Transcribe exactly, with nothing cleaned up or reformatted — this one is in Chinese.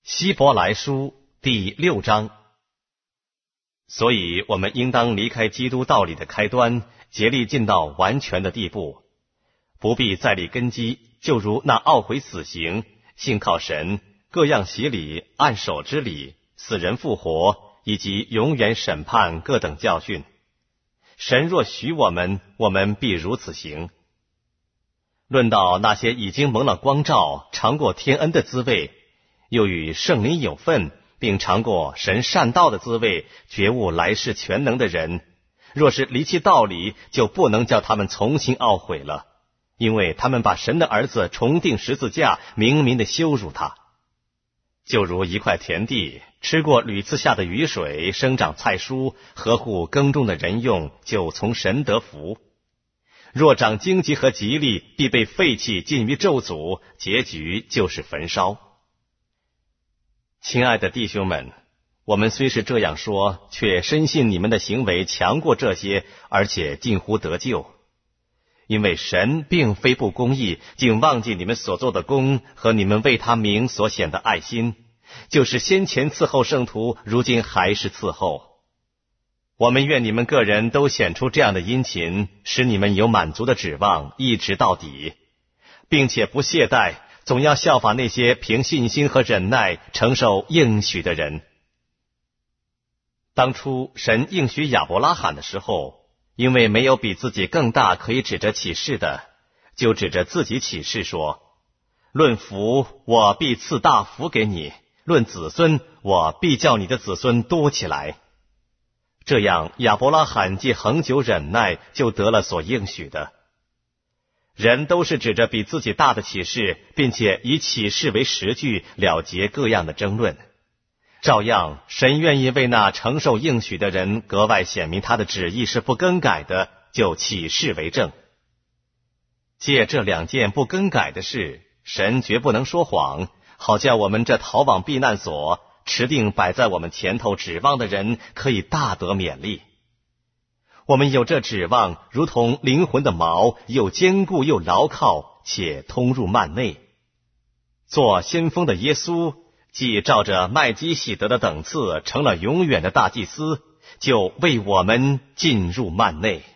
希伯来书第六章。所以我们应当离开基督道理的开端，竭力进到完全的地步，不必再立根基，就如那懊悔死刑、信靠神、各样洗礼、按手之礼、死人复活，以及永远审判各等教训。神若许我们，我们必如此行。论到那些已经蒙了光照，尝过天恩的滋味，又与圣灵有份，并尝过神善道的滋味，觉悟来世全能的人，若是离弃道理，就不能叫他们重新懊悔了，因为他们把神的儿子重钉十字架，明明的羞辱他。就如一块田地，吃过屡次下的雨水，生长菜蔬，合乎耕种的人用，就从神得福。若长荆棘和吉利，必被废弃，尽于咒诅，结局就是焚烧。亲爱的弟兄们，我们虽是这样说，却深信你们的行为强过这些，而且近乎得救。因为神并非不公义，竟忘记你们所做的功和你们为他名所显的爱心，就是先前伺候圣徒，如今还是伺候。我们愿你们个人都显出这样的殷勤，使你们有满足的指望，一直到底，并且不懈怠，总要效法那些凭信心和忍耐承受应许的人。当初神应许亚伯拉罕的时候，因为没有比自己更大可以指着启示的，就指着自己启示说：论福，我必赐大福给你；论子孙，我必叫你的子孙多起来。这样亚伯拉罕既恒久忍耐，就得了所应许的。人都是指着比自己大的启示，并且以启示为实据，了结各样的争论。照样，神愿意为那承受应许的人格外显明他的旨意是不更改的，就启示为证。借这两件不更改的事，神绝不能说谎，好叫我们这逃往避难所，持定摆在我们前头指望的人，可以大得勉励。我们有这指望，如同灵魂的锚，又坚固又牢靠，且通入幔内。做先锋的耶稣，既照着麦基洗德的等次，成了永远的大祭司，就为我们进入幔内。